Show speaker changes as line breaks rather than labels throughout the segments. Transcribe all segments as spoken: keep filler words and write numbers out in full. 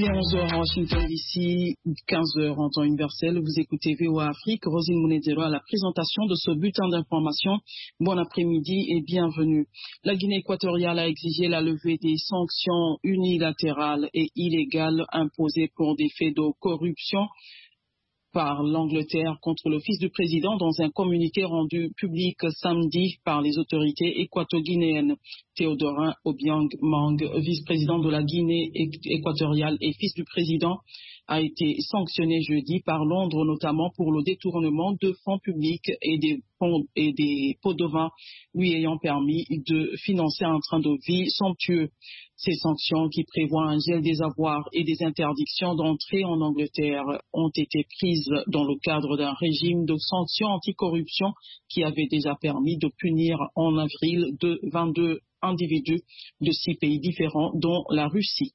Il est onze heures à Washington D C, quinze heures en temps universel. Vous écoutez V O A Afrique. Rosine Munezero à la présentation de ce bulletin d'information. Bon après-midi et bienvenue. La Guinée équatoriale a exigé la levée des sanctions unilatérales et illégales imposées pour des faits de corruption par l'Angleterre contre le fils du président dans un communiqué rendu public samedi par les autorités équato-guinéennes. Théodorin Obiang Mang, vice-président de la Guinée équatoriale et fils du président, a été sanctionné jeudi par Londres, notamment pour le détournement de fonds publics et des, fonds et des pots de vin lui ayant permis de financer un train de vie somptueux. Ces sanctions, qui prévoient un gel des avoirs et des interdictions d'entrée en Angleterre, ont été prises dans le cadre d'un régime de sanctions anticorruption qui avait déjà permis de punir en avril de vingt-deux individus de six pays différents, dont la Russie.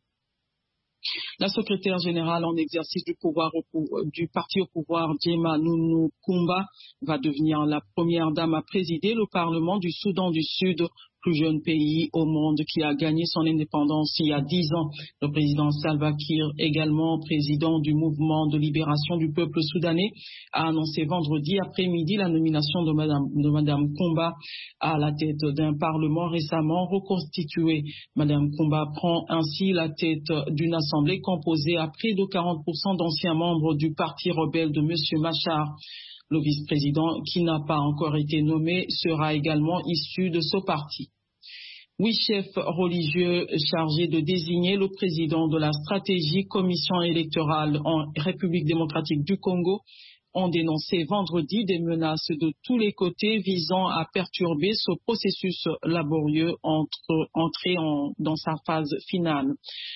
La secrétaire générale en exercice du pouvoir au, du parti au pouvoir, Djema Nounou Koumba, va devenir la première dame à présider le Parlement du Soudan du Sud, plus jeune pays au monde qui a gagné son indépendance il y a dix ans. Le président Salva Kiir, également président du mouvement de libération du peuple soudanais, a annoncé vendredi après-midi la nomination de Madame, de Madame Koumba à la tête d'un Parlement récemment reconstitué. Madame Koumba prend ainsi la tête d'une assemblée composée à près de quarante pour cent d'anciens membres du parti rebelle de Monsieur Machar. Le vice-président, qui n'a pas encore été nommé, sera également issu de ce parti. Huit chefs religieux chargés de désigner le président de la stratégie commission électorale en République démocratique du Congo ont dénoncé vendredi des menaces de tous les côtés visant à perturber ce processus laborieux entre, entré en, dans sa phase finale.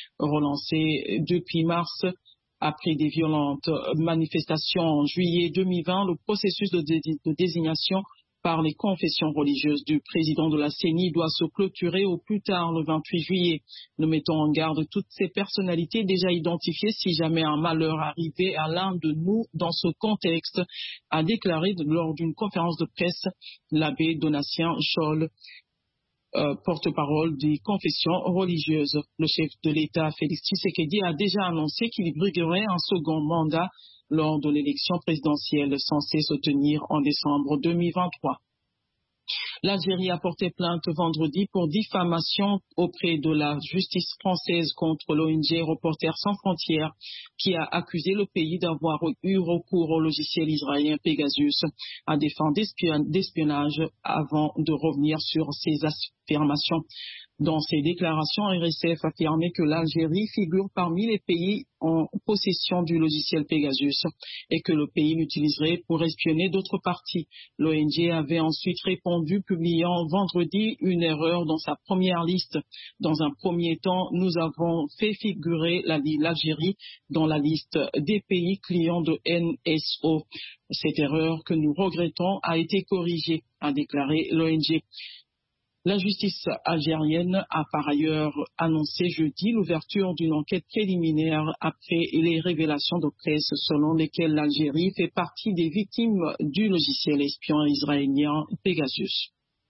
Relancé depuis mars, après des violentes manifestations en juillet deux mille vingt, le processus de, dé de désignation par les confessions religieuses du président de la C E N I doit se clôturer au plus tard le vingt-huit juillet. Nous mettons en garde toutes ces personnalités déjà identifiées si jamais un malheur arrivait à l'un de nous dans ce contexte, a déclaré lors d'une conférence de presse l'abbé Donatien Scholl, Euh, porte-parole des confessions religieuses. Le chef de l'État, Félix Tshisekedi, a déjà annoncé qu'il briguerait un second mandat lors de l'élection présidentielle censée se tenir en décembre deux mille vingt-trois. L'Algérie a porté plainte vendredi pour diffamation auprès de la justice française contre l'O N G Reporters sans frontières, qui a accusé le pays d'avoir eu recours au logiciel israélien Pegasus à des fins d'espionnage avant de revenir sur ces affirmations. Dans ses déclarations, R S F a affirmé que l'Algérie figure parmi les pays en possession du logiciel Pegasus et que le pays l'utiliserait pour espionner d'autres parties. L'O N G avait ensuite répondu, publiant vendredi une erreur dans sa première liste. Dans un premier temps, nous avons fait figurer l'Algérie dans la liste des pays clients de N S O. Cette erreur que nous regrettons a été corrigée, a déclaré l'O N G. La justice algérienne a par ailleurs annoncé jeudi l'ouverture d'une enquête préliminaire après les révélations de presse selon lesquelles l'Algérie fait partie des victimes du logiciel espion israélien Pegasus.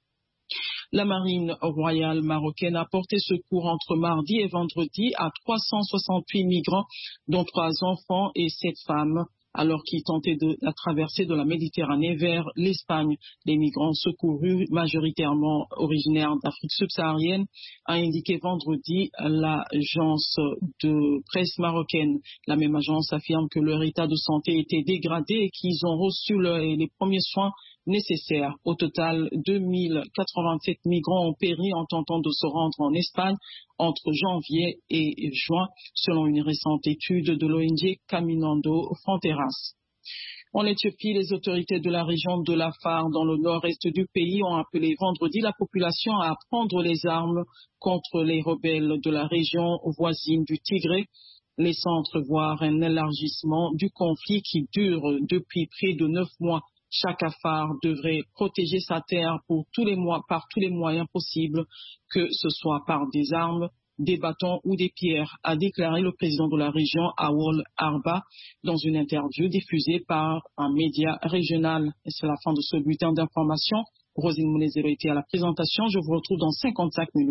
La marine royale marocaine a porté secours entre mardi et vendredi à trois cent soixante-huit migrants, dont trois enfants et sept femmes, alors qu'ils tentaient de la traversée de la Méditerranée vers l'Espagne. Les migrants secourus, majoritairement originaires d'Afrique subsaharienne, a indiqué vendredi l'agence de presse marocaine. La même agence affirme que leur état de santé était dégradé et qu'ils ont reçu le, les premiers soins nécessaires. Au total, deux mille quatre-vingt-sept migrants ont péri en tentant de se rendre en Espagne entre janvier et juin, selon une récente étude de l'O N G Caminando Fronteras. En Éthiopie, les autorités de la région de l'Afar, dans le nord-est du pays, ont appelé vendredi la population à prendre les armes contre les rebelles de la région voisine du Tigré, laissant entrevoir un élargissement du conflit qui dure depuis près de neuf mois. Chaque Afar devrait protéger sa terre pour tous les mois, par tous les moyens possibles, que ce soit par des armes, des bâtons ou des pierres, a déclaré le président de la région, Awol Arba, dans une interview diffusée par un média régional. Et c'est la fin de ce bulletin d'information. Rosine Munezero était à la présentation. Je vous retrouve dans cinquante-cinq minutes.